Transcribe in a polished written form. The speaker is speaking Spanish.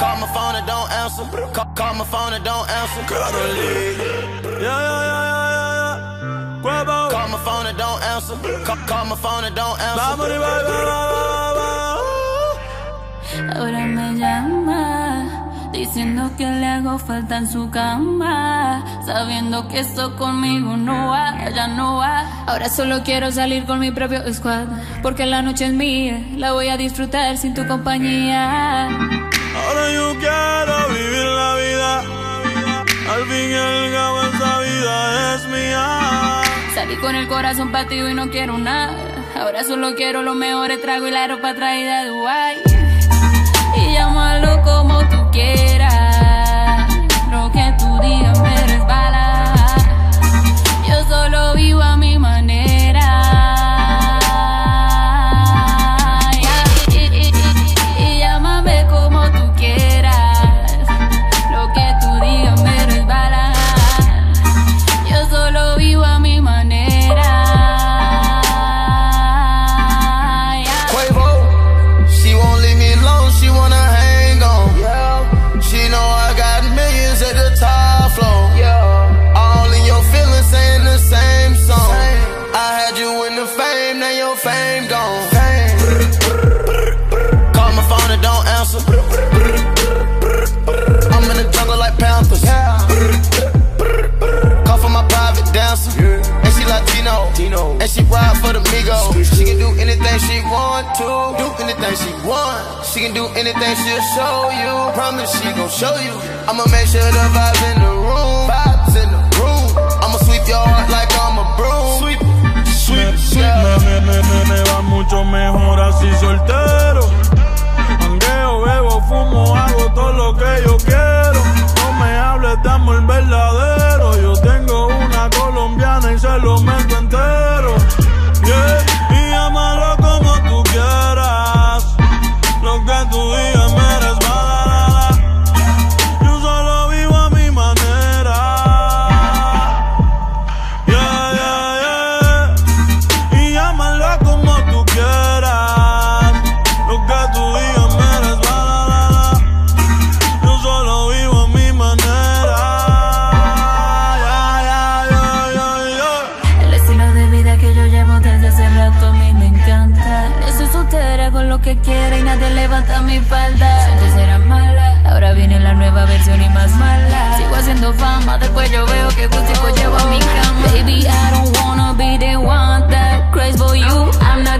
Call my phone and don't answer. Call my phone and don't answer. Karoli. Call my phone and don't answer. Call my phone and don't answer. Ahora me llama, diciendo que le hago falta en su cama, sabiendo que esto conmigo no va, ya no va. Ahora solo quiero salir con mi propio squad, porque la noche es mía, la voy a disfrutar sin tu compañía. Ahora yo quiero vivir la vida, al fin y al cabo esa vida es mía. Salí con el corazón partido y no quiero nada, ahora solo quiero los mejores tragos y la ropa traída de Dubái. Y llámalo como tú quieras, lo que tú digas me resbala. Yo solo vivo a mi manera. Y llámame como tú quieras, lo que tú digas me resbala. Yo solo vivo a mi manera. She won't leave me alone, she wanna hang on. Yeah. She know I got millions at the top floor. Yeah. All in your feelings saying the same song. I had you in the fame, now your fame gone. Call my phone and don't answer. I'm in the jungle like Panthers. Yeah. Call for my private dancer. Yeah. And she Latino. And she ride for the Migos. She can do anything she want to. Do anything she want. She can do anything she'll show you. Promise she gon' show you. I'ma make sure the vibes in the room. Vibes in the room. I'ma sweep your heart like I'm a broom. Sweep, sweep, sweep. Me va mucho mejor así soltero. Jangueo, bebo, fumo, hago todo lo que yo quiero. No me hables, dame el verdadero. Yo tengo una colombiana y se lo meto entero. Yeah. Y llámalo como tú quieras, lo que tú digas me resbala. Yo solo vivo a mi manera. Yeah, yeah, yeah. Y llámalo como tú quieras, lo que tú digas me resbala. Yo solo vivo a mi manera. Yeah, yeah, yeah, yeah, yeah. El estilo de vida que yo llevo desde hace rato a mí me encanta. Estoy soltera con lo que quiera y nadie levanta mi falda. Antes era mala, ahora viene la nueva versión y más mala. Sigo haciendo fama, después yo veo que gustico llevo a mi cama. Baby, I don't wanna be the one that crazy for you. I'm not